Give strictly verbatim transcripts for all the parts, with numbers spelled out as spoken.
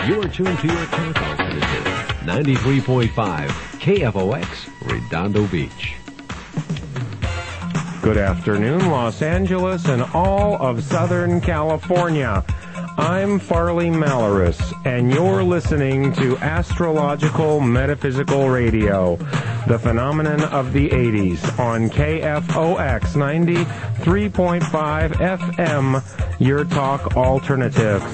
You're tuned to your talk alternative, ninety-three point five K F O X, Redondo Beach. Good afternoon, Los Angeles and all of Southern California. I'm Farley Malaris, and you're listening to Astrological Metaphysical Radio, the phenomenon of the eighties, on K F O X ninety-three point five F M, your talk alternatives.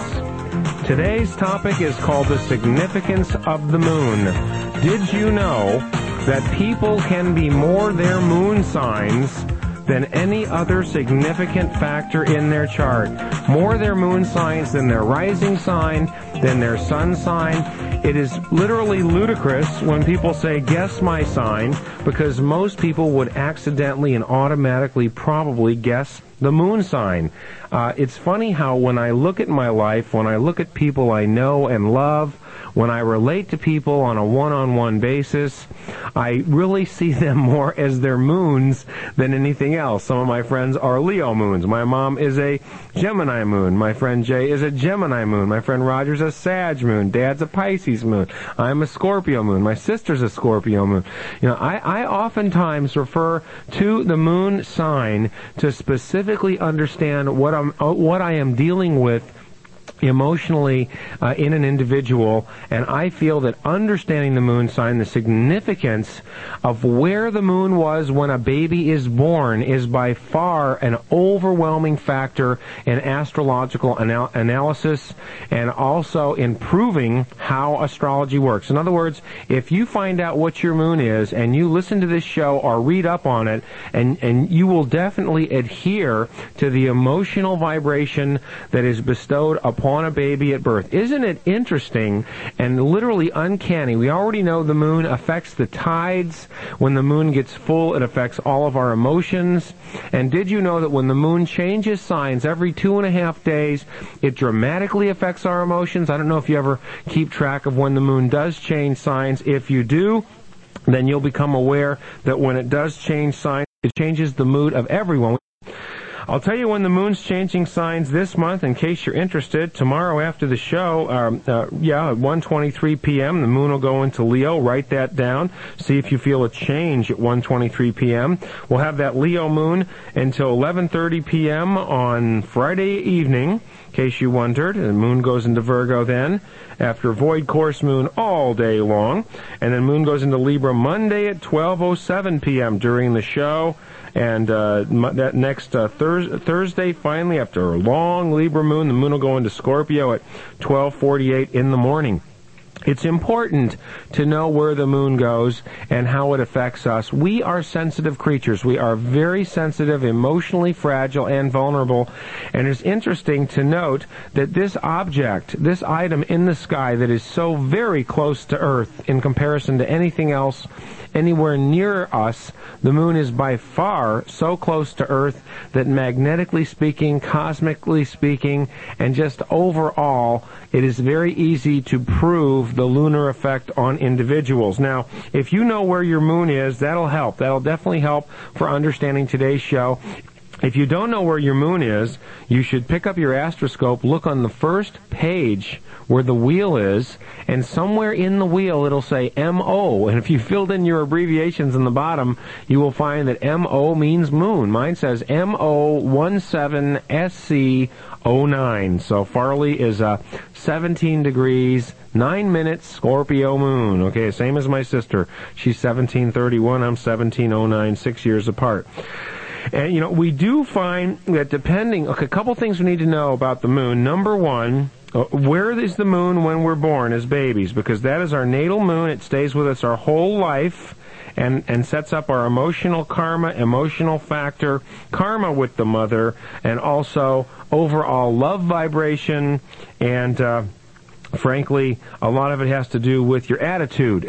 Today's topic is called the significance of the moon. Did you know that people can be more their moon signs than any other significant factor in their chart? More their moon signs than their rising sign, than their sun sign. It is literally ludicrous when people say, guess my sign, because most people would accidentally and automatically probably guess the moon sign. Uh, it's funny how when I look at my life, when I look at people I know and love, when I relate to people on a one-on-one basis, I really see them more as their moons than anything else. Some of my friends are Leo moons. My mom is a Gemini moon. My friend Jay is a Gemini moon. My friend Roger's a Sag moon. Dad's a Pisces moon. I'm a Scorpio moon. My sister's a Scorpio moon. You know, I, I oftentimes refer to the moon sign to specifically understand what I'm, what I am dealing with emotionally uh, in an individual, and I feel that understanding the moon sign, the significance of where the moon was when a baby is born, is by far an overwhelming factor in astrological anal- analysis and also in proving how astrology works. In other words, if you find out what your moon is and you listen to this show or read up on it, and, and you will definitely adhere to the emotional vibration that is bestowed upon on a baby at birth. Isn't it interesting and literally uncanny? We already know the moon affects the tides. When the moon gets full, it affects all of our emotions. And did you know that when the moon changes signs every two and a half days, it dramatically affects our emotions? I don't know if you ever keep track of when the moon does change signs. If you do, then you'll become aware that when it does change signs, it changes the mood of everyone. I'll tell you when the moon's changing signs this month, in case you're interested. Tomorrow after the show, um, uh, yeah, at one twenty-three p.m., the moon will go into Leo. Write that down. See if you feel a change at one twenty-three p.m. We'll have that Leo moon until eleven thirty p.m. on Friday evening, in case you wondered. The moon goes into Virgo then, after void course moon all day long. And then moon goes into Libra Monday at twelve oh seven p.m. during the show. And uh, that next uh, thurs- Thursday, finally, after a long Libra moon, the moon will go into Scorpio at twelve forty-eight in the morning. It's important to know where the moon goes and how it affects us. We are sensitive creatures. We are very sensitive, emotionally fragile, and vulnerable. And it's interesting to note that this object, this item in the sky that is so very close to Earth in comparison to anything else anywhere near us, the moon is by far so close to Earth that magnetically speaking, cosmically speaking, and just overall, it is very easy to prove the lunar effect on individuals. Now, if you know where your moon is, that'll help. That'll definitely help for understanding today's show. If you don't know where your moon is, you should pick up your astroscope, look on the first page where the wheel is, and somewhere in the wheel it'll say M O. And if you filled in your abbreviations in the bottom, you will find that M O means moon. Mine says M O one seven S C oh nine. So Farley is uh, seventeen degrees, nine minutes, Scorpio moon. Okay, same as my sister. She's seventeen thirty-one, I'm seventeen oh nine, six years apart. And, you know, we do find that depending, okay, a couple things we need to know about the moon. Number one, uh, where is the moon when we're born as babies? Because that is our natal moon. It stays with us our whole life and, and sets up our emotional karma, emotional factor, karma with the mother, and also overall love vibration and, uh, frankly, a lot of it has to do with your attitude.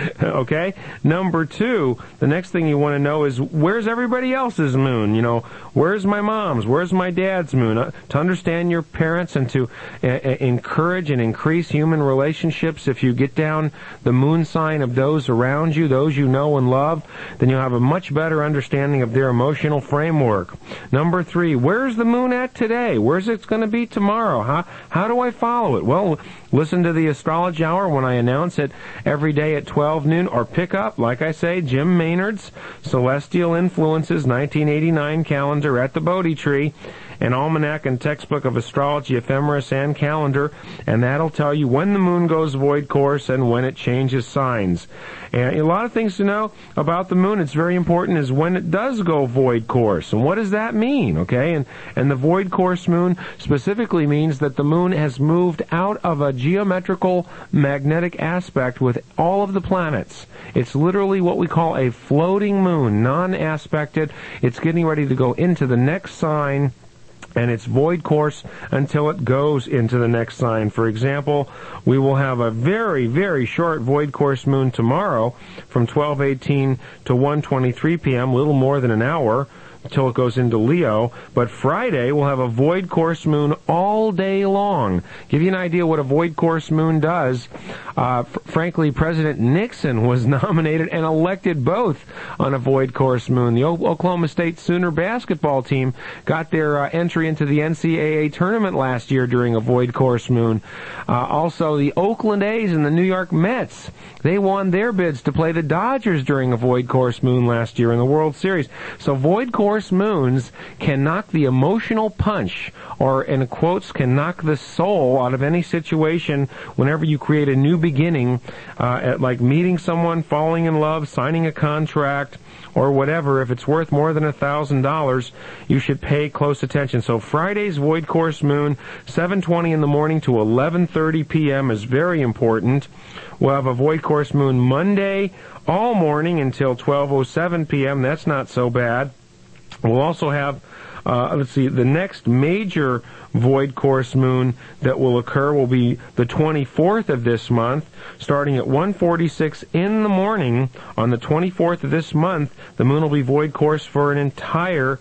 Okay? Number two, the next thing you want to know is, where's everybody else's moon? You know, where's my mom's? Where's my dad's moon? Uh, to understand your parents and to uh, encourage and increase human relationships, if you get down the moon sign of those around you, those you know and love, then you'll have a much better understanding of their emotional framework. Number three, where's the moon at today? Where's it going to be tomorrow? How, how do I follow it? Well, Listen to the Astrology Hour when I announce it every day at twelve noon, or pick up, like I say, Jim Maynard's Celestial Influences nineteen eighty-nine calendar at the Bodhi Tree, an almanac and textbook of astrology, ephemeris, and calendar, and that'll tell you when the moon goes void course and when it changes signs. And a lot of things to know about the moon. It's very important is when it does go void course, and what does that mean? Okay, and and the void course moon specifically means that the moon has moved out of a geometrical magnetic aspect with all of the planets. It's literally what we call a floating moon, non-aspected. It's getting ready to go into the next sign, and it's void course until it goes into the next sign. For example, we will have a very, very short void course moon tomorrow from twelve eighteen to one twenty-three p.m., a little more than an hour, until it goes into Leo. But Friday we'll have a void course moon all day long. Give you an idea what a void course moon does. Uh, f- frankly, President Nixon was nominated and elected both on a void course moon. The o- Oklahoma State Sooner basketball team got their uh, entry into the N C double A tournament last year during a void course moon. Uh, also, the Oakland A's and the New York Mets, they won their bids to play the Dodgers during a void course moon last year in the World Series. So void course moons can knock the emotional punch, or in quotes, can knock the soul out of any situation whenever you create a new beginning, uh, at, like meeting someone, falling in love, signing a contract, or whatever. If it's worth more than a thousand dollars, you should pay close attention. So Friday's void course moon, seven twenty in the morning to eleven thirty p.m. is very important. We'll have a void course moon Monday all morning until twelve oh seven p.m. That's not so bad. We'll also have, uh, let's see, the next major void course moon that will occur will be the twenty-fourth of this month, starting at one forty-six in the morning. On the twenty-fourth of this month, the moon will be void course for an entire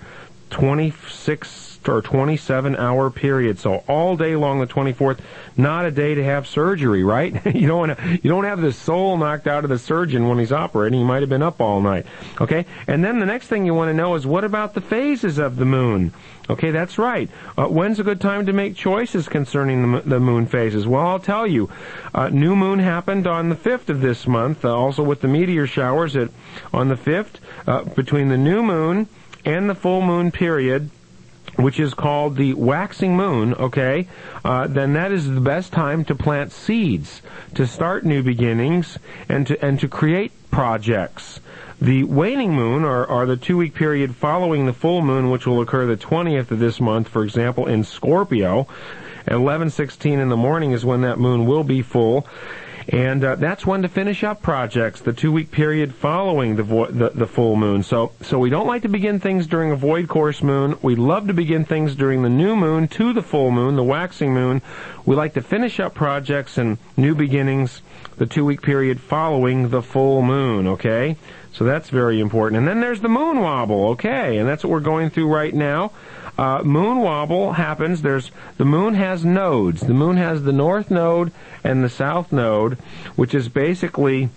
twenty-six or twenty-seven hour period. So all day long, the twenty-fourth, not a day to have surgery, right? you don't want to, you don't have the soul knocked out of the surgeon when he's operating. He might have been up all night. Okay? And then the next thing you want to know is, what about the phases of the moon? Okay, that's right. Uh, when's a good time to make choices concerning the, the moon phases? Well, I'll tell you. Uh, new moon happened on the fifth of this month, uh, also with the meteor showers at, on the fifth, uh, between the new moon and the full moon period, which is called the waxing moon, okay, uh, then that is the best time to plant seeds, to start new beginnings, and to and to create projects. The waning moon, or, or the two-week period following the full moon, which will occur the twentieth of this month, for example, in Scorpio, at eleven sixteen in the morning is when that moon will be full. And uh, that's when to finish up projects, the two-week period following the, vo- the the full moon. So so we don't like to begin things during a void course moon. We love to begin things during the new moon to the full moon, the waxing moon. We like to finish up projects and new beginnings the two-week period following the full moon, okay? So that's very important. And then there's the moon wobble, okay? And that's what we're going through right now. Uh, moon wobble happens. There's the moon has nodes. The moon has the north node and the south node, which is basically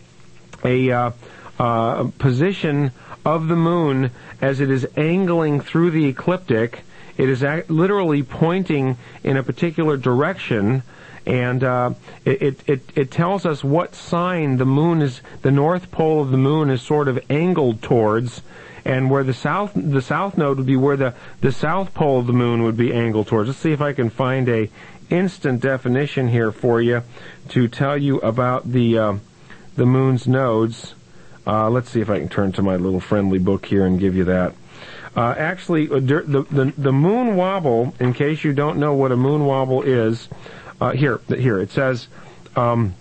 a uh, uh, position of the moon as it is angling through the ecliptic. It is act- literally pointing in a particular direction, and uh, it, it, it, it tells us what sign the moon is, the north pole of the moon is sort of angled towards, and where the south the south node would be where the, the south pole of the moon would be angled towards. Let's see if I can find a instant definition here for you to tell you about the uh, the moon's nodes. Uh, let's see if I can turn to my little friendly book here and give you that. Uh, actually, the, the the moon wobble, in case you don't know what a moon wobble is, uh, here here it says. Um,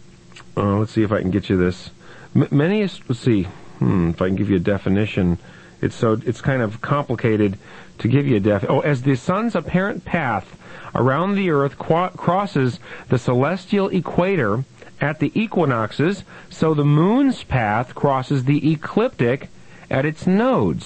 uh, let's see if I can get you this. M- many let's see. Hmm, if I can give you a definition, it's so it's kind of complicated to give you a def. Oh, as the sun's apparent path around the Earth qu- crosses the celestial equator at the equinoxes, so the moon's path crosses the ecliptic at its nodes.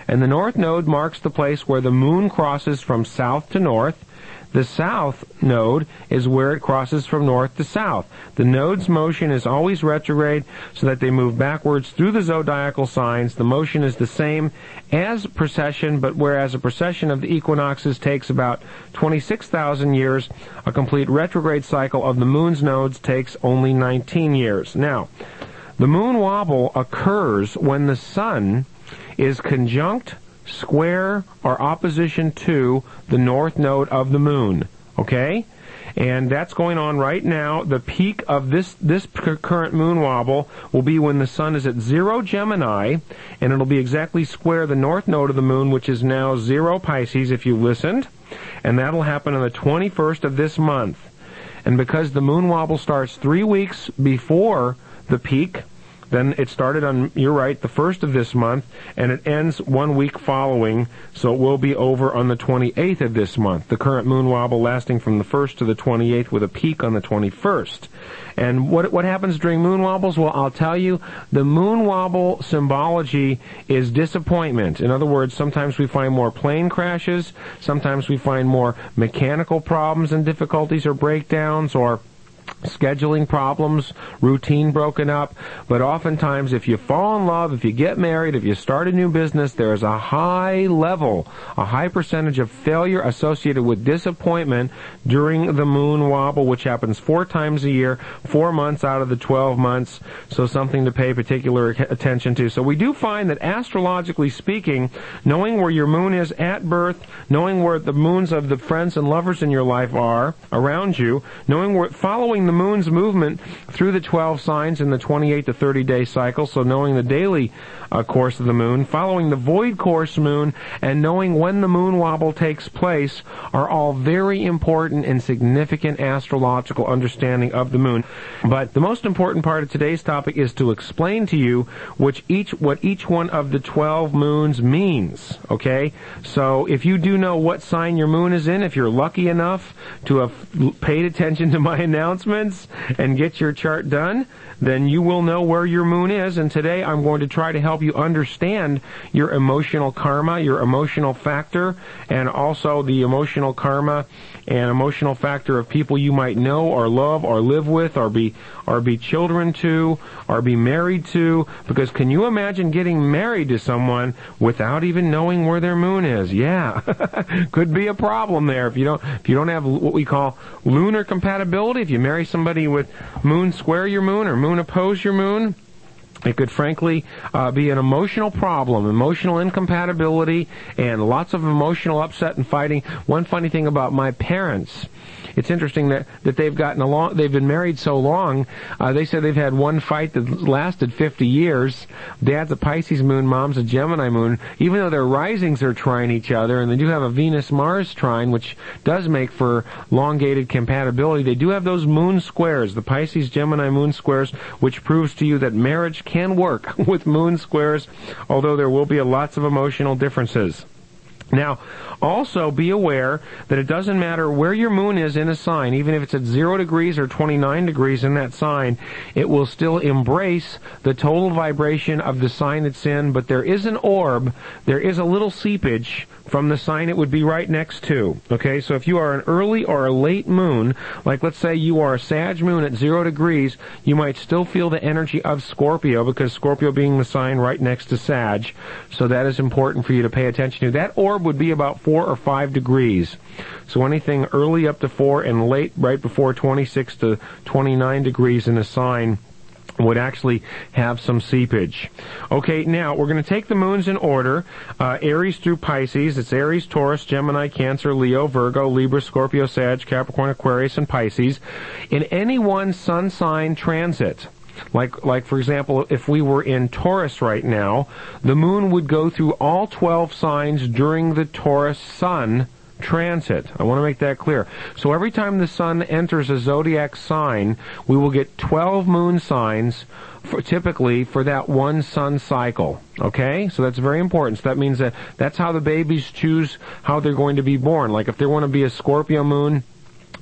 And the north node marks the place where the moon crosses from south to north. The south node is where it crosses from north to south. The node's motion is always retrograde, so that they move backwards through the zodiacal signs. The motion is the same as precession, but whereas a precession of the equinoxes takes about twenty-six thousand years, a complete retrograde cycle of the moon's nodes takes only nineteen years. Now, the moon wobble occurs when the sun is conjunct, square, or opposition to the north node of the moon. Okay? And that's going on right now. The peak of this this current moon wobble will be when the sun is at zero Gemini, and it'll be exactly square the north node of the moon, which is now zero Pisces, if you listened. And that'll happen on the twenty-first of this month. And because the moon wobble starts three weeks before the peak, then it started on, you're right, the first of this month, and it ends one week following, so it will be over on the twenty-eighth of this month. The current moon wobble lasting from the first to the twenty-eighth with a peak on the twenty-first. And what what happens during moon wobbles? Well, I'll tell you, the moon wobble symbology is disappointment. In other words, sometimes we find more plane crashes, sometimes we find more mechanical problems and difficulties or breakdowns, or scheduling problems, routine broken up. But oftentimes, if you fall in love, if you get married, if you start a new business, there is a high level, a high percentage of failure associated with disappointment during the moon wobble, which happens four times a year, four months out of the twelve months, so something to pay particular attention to. So we do find that, astrologically speaking, knowing where your moon is at birth, knowing where the moons of the friends and lovers in your life are around you, knowing where, following the moon's movement through the twelve signs in the twenty-eight to thirty day cycle, so knowing the daily uh, course of the moon, following the void course moon, and knowing when the moon wobble takes place are all very important and significant astrological understanding of the moon. But the most important part of today's topic is to explain to you which each what each one of the twelve moons means. Okay? So if you do know what sign your moon is in, if you're lucky enough to have paid attention to my announcements and get your chart done, then you will know where your moon is. And today I'm going to try to help you understand your emotional karma, your emotional factor, and also the emotional karma and emotional factor of people you might know or love or live with or be or be children to or be married to. Because can you imagine getting married to someone without even knowing where their moon is? Yeah. Could be a problem there if you don't if you don't have what we call lunar compatibility. If you marry somebody with moon square your moon or moon oppose your moon, it could frankly uh, be an emotional problem, emotional incompatibility, and lots of emotional upset and fighting. One funny thing about my parents, it's interesting that, that they've gotten along, they've been married so long, uh, they said they've had one fight that lasted fifty years. Dad's a Pisces moon, Mom's a Gemini moon. Even though their risings are trine each other, and they do have a Venus-Mars trine, which does make for elongated compatibility, they do have those moon squares, the Pisces-Gemini moon squares, which proves to you that marriage can work with moon squares, although there will be lots of emotional differences. Now, also be aware that it doesn't matter where your moon is in a sign, even if it's at zero degrees or twenty-nine degrees in that sign, it will still embrace the total vibration of the sign it's in, but there is an orb, there is a little seepage from the sign it would be right next to. Okay, so if you are an early or a late moon, like let's say you are a Sag moon at zero degrees, you might still feel the energy of Scorpio, because Scorpio being the sign right next to Sag. So that is important for you to pay attention to. That orb would be about four or five degrees. So anything early up to four and late right before twenty-six to twenty-nine degrees in a sign would actually have some seepage. Okay, now we're going to take the moons in order. Uh, Aries through Pisces. It's Aries, Taurus, Gemini, Cancer, Leo, Virgo, Libra, Scorpio, Sag, Capricorn, Aquarius, and Pisces. In any one sun sign transit, like, like for example, if we were in Taurus right now, the moon would go through all twelve signs during the Taurus sun transit. I want to make that clear. So every time the sun enters a zodiac sign, we will get twelve moon signs for, typically for that one sun cycle. Okay? So that's very important. So that means that that's how the babies choose how they're going to be born. Like if they want to be a Scorpio moon,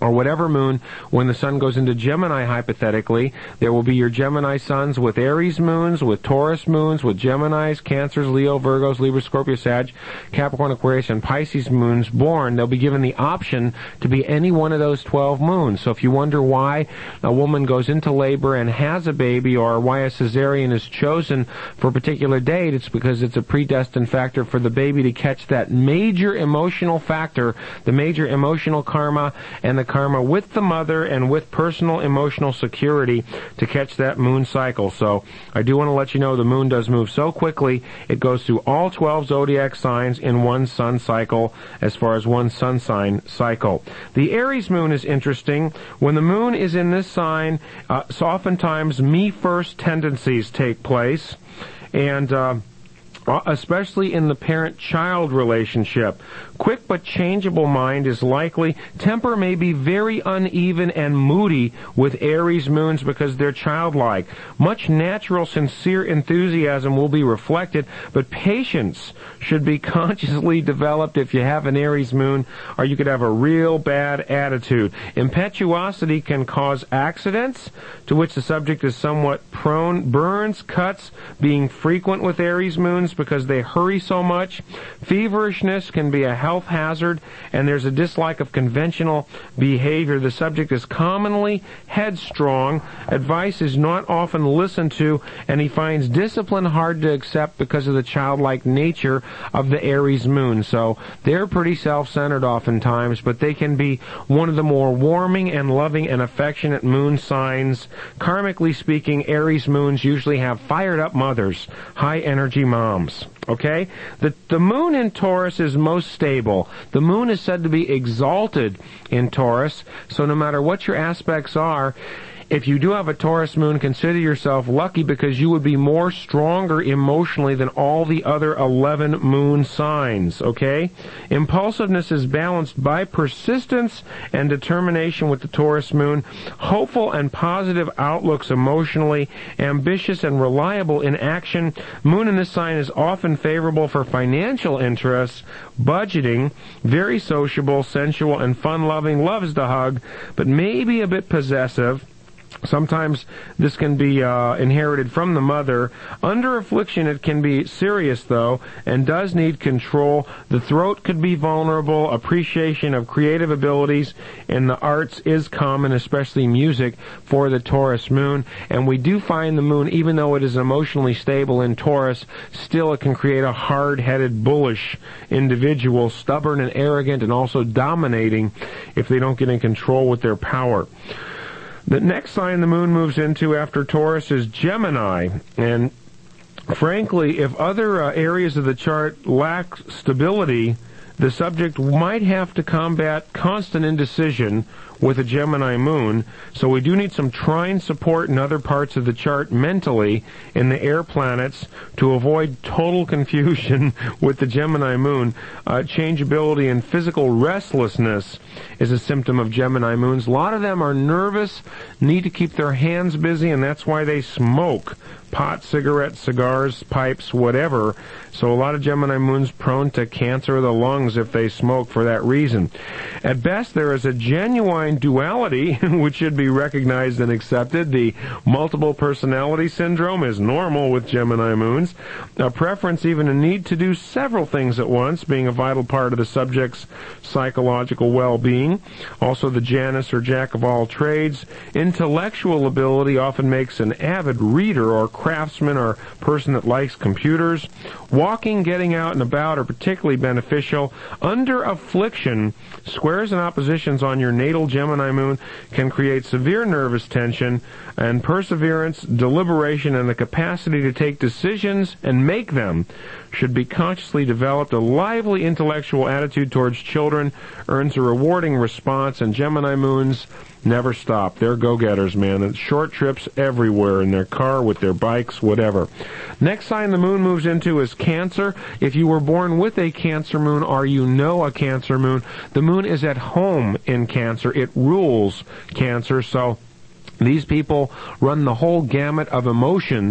or whatever moon, when the sun goes into Gemini, hypothetically, there will be your Gemini suns with Aries moons, with Taurus moons, with Geminis, Cancers, Leo, Virgos, Libra, Scorpio, Sag, Capricorn, Aquarius, and Pisces moons born. They'll be given the option to be any one of those twelve moons. So if you wonder why a woman goes into labor and has a baby, or why a cesarean is chosen for a particular date, it's because it's a predestined factor for the baby to catch that major emotional factor, the major emotional karma, and the karma with the mother and with personal emotional security to catch that moon cycle. So I do want to let you know the moon does move so quickly. It goes through all twelve zodiac signs in one sun cycle, as far as one sun sign cycle. The Aries moon is interesting. When the moon is in this sign, uh, so oftentimes me-first tendencies take place, and uh, especially in the parent-child relationship. Quick but changeable mind is likely. Temper may be very uneven and moody with Aries moons because they're childlike. Much natural, sincere enthusiasm will be reflected, but patience should be consciously developed if you have an Aries moon, or you could have a real bad attitude. Impetuosity can cause accidents, to which the subject is somewhat prone. Burns, cuts being frequent with Aries moons because they hurry so much. Feverishness can be a health hazard, and there's a dislike of conventional behavior. The subject is commonly headstrong. Advice is not often listened to, and he finds discipline hard to accept because of the childlike nature of the Aries moon. So they're pretty self-centered oftentimes, but they can be one of the more warming and loving and affectionate moon signs. Karmically speaking, Aries moons usually have fired-up mothers, high-energy moms. Okay? The, the moon in Taurus is most stable. The moon is said to be exalted in Taurus, so no matter what your aspects are, if you do have a Taurus moon, consider yourself lucky because you would be more stronger emotionally than all the other eleven moon signs, okay? Impulsiveness is balanced by persistence and determination with the Taurus moon. Hopeful and positive outlooks emotionally, ambitious and reliable in action. Moon in this sign is often favorable for financial interests, budgeting, very sociable, sensual, and fun-loving, loves to hug, but maybe a bit possessive. Sometimes this can be uh, inherited from the mother. Under affliction, it can be serious, though, and does need control. The throat could be vulnerable. Appreciation of creative abilities in the arts is common, especially music, for the Taurus moon. And we do find the moon, even though it is emotionally stable in Taurus, still it can create a hard-headed, bullish individual, stubborn and arrogant, and also dominating if they don't get in control with their power. The next sign the moon moves into after Taurus is Gemini, and frankly, if other uh, areas of the chart lack stability, the subject might have to combat constant indecision with a Gemini moon, so we do need some trine support in other parts of the chart mentally in the air planets to avoid total confusion with the Gemini moon. Uh, changeability and physical restlessness is a symptom of Gemini moons. A lot of them are nervous, need to keep their hands busy, and that's why they smoke. Pot, cigarettes, cigars, pipes, whatever. So a lot of Gemini moons prone to cancer of the lungs if they smoke for that reason. At best, there is a genuine duality which should be recognized and accepted. The multiple personality syndrome is normal with Gemini moons. A preference, even a need to do several things at once, being a vital part of the subject's psychological well-being. Also, the Janus or Jack of all trades. Intellectual ability often makes an avid reader or craftsman or person that likes computers. Walking, getting out and about are particularly beneficial. Under affliction, squares and oppositions on your natal Gemini moon can create severe nervous tension, and perseverance, deliberation, and the capacity to take decisions and make them should be consciously developed. A lively intellectual attitude towards children earns a rewarding response, and Gemini moons never stop. They're go-getters, man. It's short trips everywhere in their car, with their bikes, whatever. Next sign the moon moves into is Cancer. If you were born with a Cancer moon or you know a Cancer moon, the moon is at home in Cancer. It rules Cancer, so these people run the whole gamut of emotions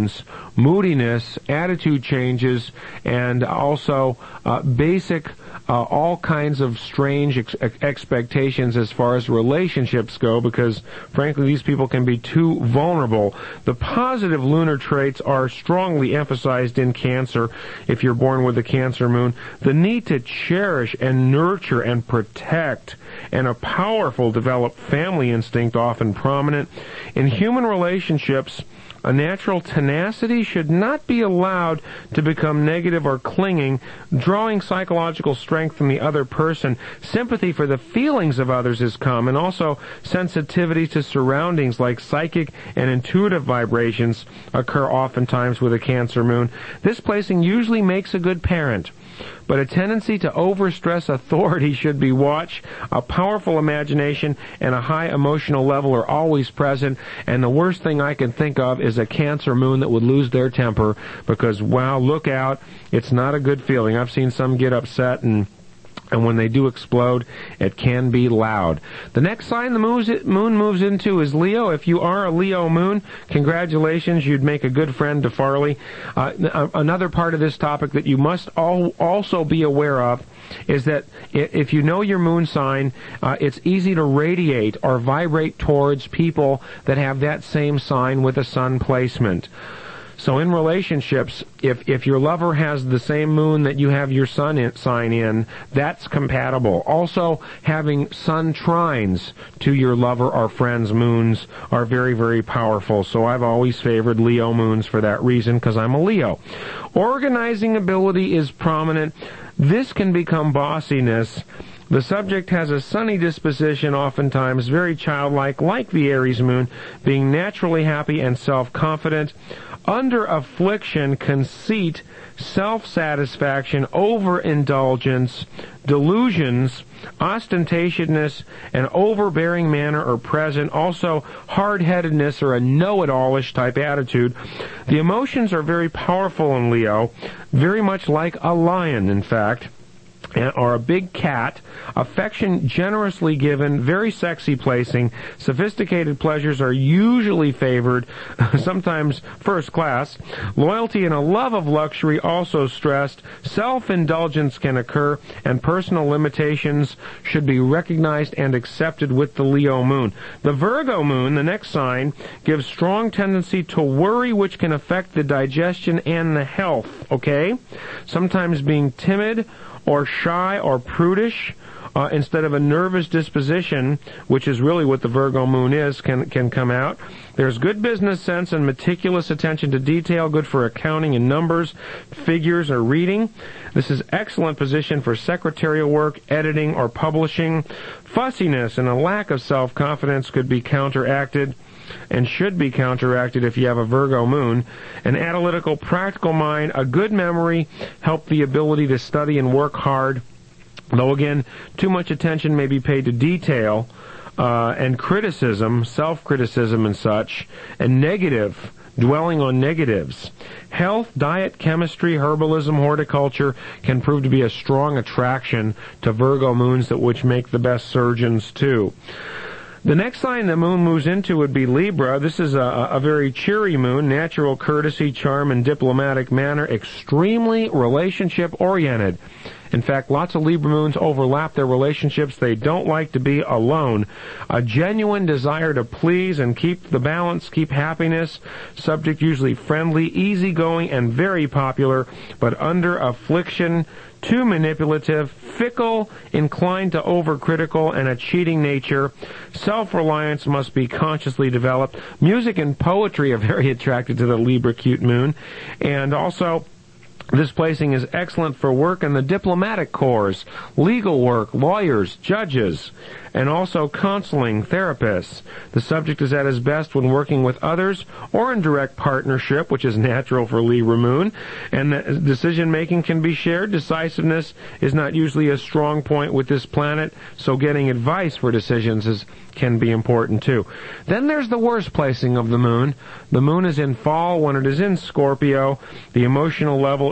moodiness, attitude changes, and also uh, basic uh, all kinds of strange ex- expectations as far as relationships go, because frankly these people can be too vulnerable. The positive lunar traits are strongly emphasized in Cancer if you're born with a Cancer moon. The need to cherish and nurture and protect, and a powerful developed family instinct often prominent. In human relationships, a natural tenacity should not be allowed to become negative or clinging, drawing psychological strength from the other person. Sympathy for the feelings of others is common. Also, sensitivity to surroundings like psychic and intuitive vibrations occur oftentimes with a Cancer moon. This placing usually makes a good parent, but a tendency to overstress authority should be watched. A powerful imagination and a high emotional level are always present, and the worst thing I can think of is a Cancer moon that would lose their temper, because, wow, look out, it's not a good feeling. I've seen some get upset, and And when they do explode, it can be loud. The next sign the moon moves into is Leo. If you are a Leo moon, congratulations, you'd make a good friend to Farley. Uh, another part of this topic that you must all also be aware of is that if you know your moon sign, uh, it's easy to radiate or vibrate towards people that have that same sign with a sun placement. So in relationships, if if your lover has the same moon that you have your sun in, sign in, that's compatible. Also, having sun trines to your lover or friend's moons are very, very powerful. So I've always favored Leo moons for that reason, because I'm a Leo. Organizing ability is prominent. This can become bossiness. The subject has a sunny disposition, oftentimes very childlike, like the Aries moon, being naturally happy and self-confident. Under affliction, conceit, self-satisfaction, overindulgence, delusions, ostentatiousness, and overbearing manner are present. Also, hard-headedness or a know-it-allish type attitude. The emotions are very powerful in Leo, very much like a lion, in fact, or a big cat. Affection generously given, very sexy placing. Sophisticated pleasures are usually favored, sometimes first class. Loyalty and a love of luxury also stressed. Self-indulgence can occur, and personal limitations should be recognized and accepted with the Leo moon. The Virgo moon, the next sign, gives strong tendency to worry, which can affect the digestion and the health, okay? Sometimes being timid or shy or prudish, uh, instead of a nervous disposition, which is really what the Virgo moon is, can can come out. There's good business sense and meticulous attention to detail, good for accounting and numbers, figures, or reading. This is excellent position for secretarial work, editing, or publishing. Fussiness and a lack of self-confidence could be counteracted, and should be counteracted if you have a Virgo moon. An analytical, practical mind, a good memory, help the ability to study and work hard. Though again, too much attention may be paid to detail, uh, and criticism, self-criticism and such, and negative, dwelling on negatives. Health, diet, chemistry, herbalism, horticulture can prove to be a strong attraction to Virgo moons, that which make the best surgeons too. The next sign the moon moves into would be Libra. This is a, a very cheery moon, natural courtesy, charm, and diplomatic manner, extremely relationship-oriented. In fact, lots of Libra moons overlap their relationships. They don't like to be alone. A genuine desire to please and keep the balance, keep happiness. Subject usually friendly, easygoing, and very popular, but under affliction, too manipulative, fickle, inclined to overcritical, and a cheating nature. Self-reliance must be consciously developed. Music and poetry are very attracted to the Libra cute moon. And also, this placing is excellent for work in the diplomatic corps, legal work, lawyers, judges, and also counseling, therapists. The subject is at his best when working with others or in direct partnership, which is natural for Libra moon, and decision-making can be shared. Decisiveness is not usually a strong point with this planet, so getting advice for decisions is can be important too. Then there's the worst placing of the moon. The moon is in fall when it is in Scorpio. The emotional level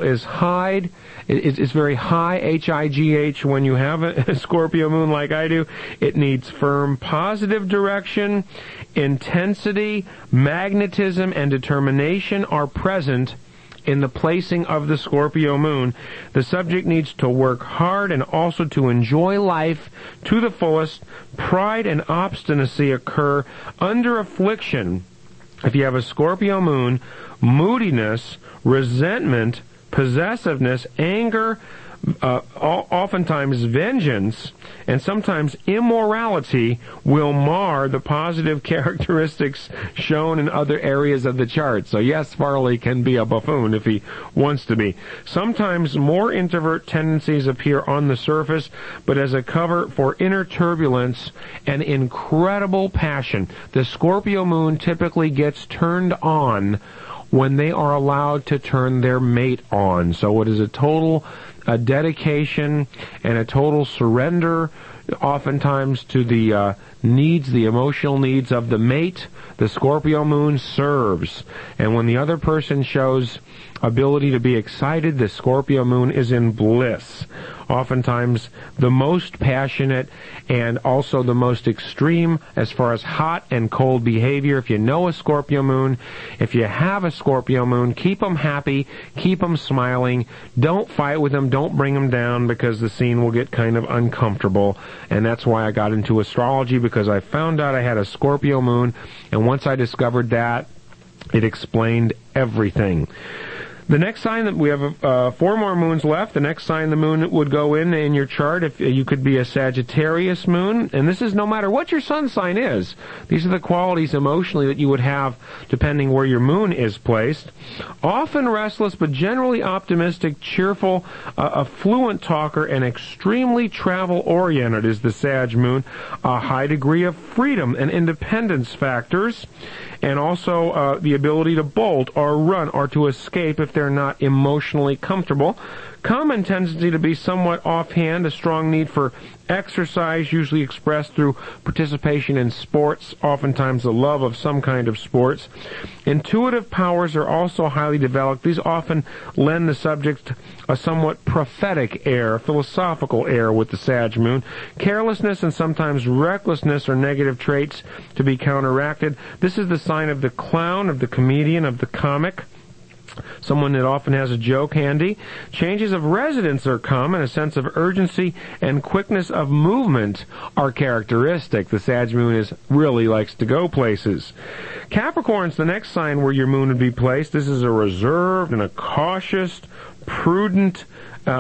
is high. It's very high, H I G H, when you have a Scorpio moon like I do. It needs firm positive direction. Intensity, magnetism, and determination are present in the placing of the Scorpio moon. The subject needs to work hard and also to enjoy life to the fullest. Pride and obstinacy occur under affliction. If you have a Scorpio moon, moodiness, resentment, possessiveness, anger, uh, oftentimes vengeance, and sometimes immorality will mar the positive characteristics shown in other areas of the chart. So yes, Farley can be a buffoon if he wants to be. Sometimes more introvert tendencies appear on the surface, but as a cover for inner turbulence and incredible passion. The Scorpio moon typically gets turned on when they are allowed to turn their mate on. So it is a total a dedication and a total surrender, oftentimes to the uh, needs, the emotional needs of the mate. The Scorpio moon serves. And when the other person shows ability to be excited, the Scorpio moon is in bliss. Oftentimes the most passionate and also the most extreme as far as hot and cold behavior. If you know a Scorpio moon, if you have a Scorpio moon, keep them happy, keep them smiling. Don't fight with them, don't bring them down, because the scene will get kind of uncomfortable. And that's why I got into astrology, because I found out I had a Scorpio moon, and once I discovered that, it explained everything. The next sign that we have uh, four more moons left. The next sign the moon would go in in your chart, if you could be a Sagittarius moon, and this is no matter what your sun sign is. These are the qualities emotionally that you would have depending where your moon is placed. Often restless, but generally optimistic, cheerful, uh, a fluent talker, and extremely travel-oriented is the Sag moon. A high degree of freedom and independence factors, and also uh, the ability to bolt or run or to escape if they're not emotionally comfortable. Common tendency to be somewhat offhand, a strong need for exercise, usually expressed through participation in sports, oftentimes the love of some kind of sports. Intuitive powers are also highly developed. These often lend the subject a somewhat prophetic air, philosophical air with the Sag moon. Carelessness and sometimes recklessness are negative traits to be counteracted. This is the sign of the clown, of the comedian, of the comic. Someone that often has a joke handy. Changes of residence are common. A sense of urgency and quickness of movement are characteristic. The Sag moon is really likes to go places. Capricorn's the next sign where your moon would be placed. This is a reserved and a cautious, prudent uh,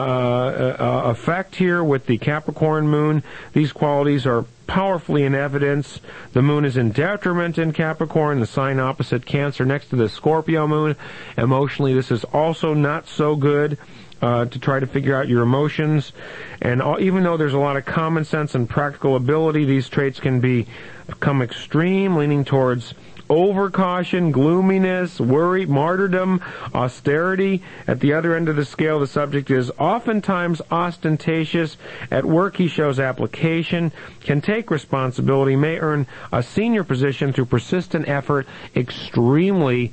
uh, effect here with the Capricorn moon. These qualities are powerfully in evidence. The moon is in detriment in Capricorn, the sign opposite Cancer next to the Scorpio moon. Emotionally, this is also not so good uh, to try to figure out your emotions. And all, even though there's a lot of common sense and practical ability, these traits can be become extreme, leaning towards overcaution, gloominess, worry, martyrdom, austerity. At the other end of the scale, the subject is oftentimes ostentatious. At work, he shows application, can take responsibility, may earn a senior position through persistent effort, extremely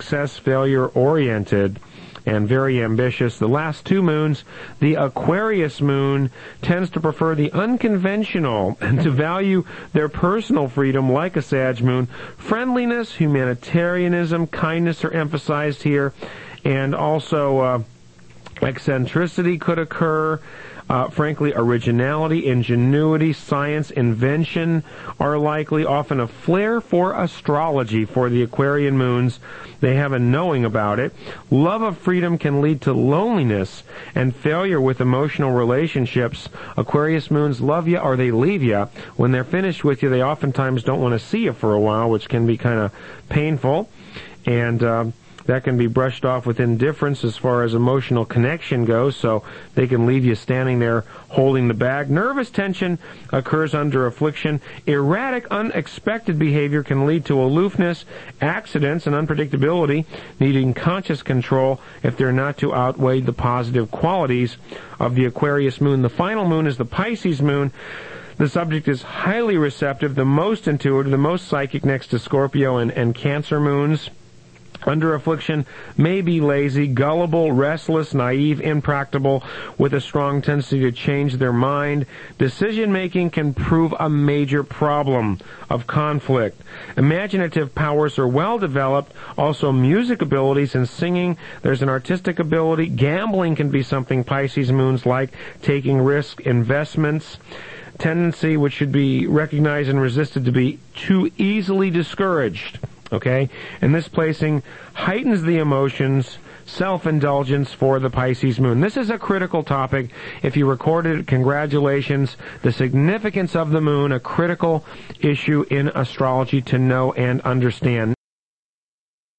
success-failure-oriented, and very ambitious. The last two moons, the Aquarius moon tends to prefer the unconventional and to value their personal freedom like a Sag moon. Friendliness, humanitarianism, kindness are emphasized here, and also uh, eccentricity could occur. Uh, frankly, originality, ingenuity, science, invention are likely. Often a flair for astrology for the Aquarian moons. They have a knowing about it. Love of freedom can lead to loneliness and failure with emotional relationships. Aquarius moons love you or they leave you. When they're finished with you, they oftentimes don't want to see you for a while, which can be kind of painful. And uh, that can be brushed off with indifference as far as emotional connection goes, so they can leave you standing there holding the bag. Nervous tension occurs under affliction. Erratic, unexpected behavior can lead to aloofness, accidents, and unpredictability, needing conscious control if they're not to outweigh the positive qualities of the Aquarius moon. The final moon is the Pisces moon. The subject is highly receptive, the most intuitive, the most psychic next to Scorpio and, and Cancer moons. Under affliction, may be lazy, gullible, restless, naive, impractical, with a strong tendency to change their mind. Decision-making can prove a major problem of conflict. Imaginative powers are well developed. Also, music abilities and singing. There's an artistic ability. Gambling can be something Pisces moons like, taking risk, investments. Tendency, which should be recognized and resisted, to be too easily discouraged. Okay? And this placing heightens the emotions, self-indulgence for the Pisces moon. This is a critical topic. If you recorded it, congratulations. The significance of the moon, a critical issue in astrology to know and understand.